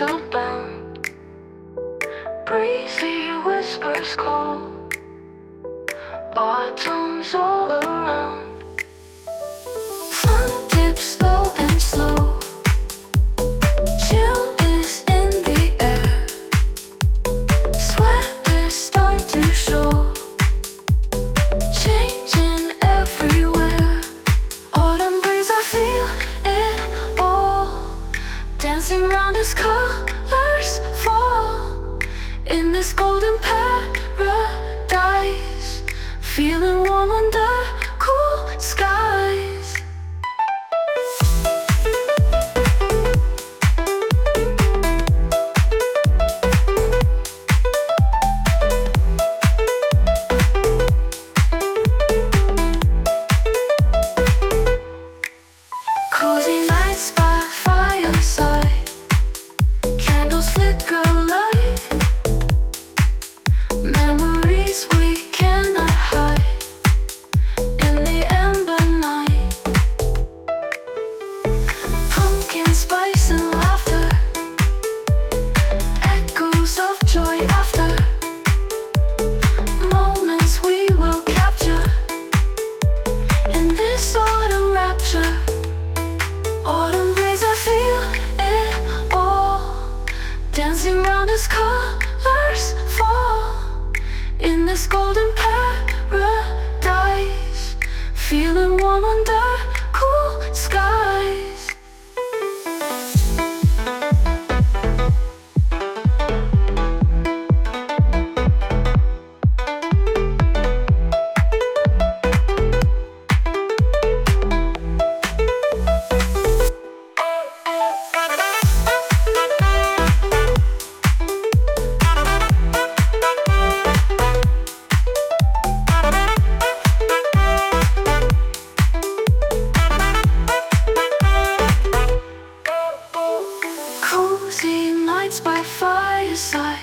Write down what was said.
to bend. Breezy whispers call, autumn's all around. Sun dips low and slow, chill is in the air. Sweaters start to show, changing everywhere. Autumn breeze, I feel it all, dancing round as colors fall in this golden paradise, feeling warm under cool skies. Cozy nights by fireside, candles flicker light, memories we cannot hide in the amber night. Pumpkin spice and laughter, echoes of joy after, moments we will capture in this autumn rapture. Autumn breeze, I feel it all, dancing round as colors fall in this golden paradise, feeling warm under cool skies. Cozy nights by fireside,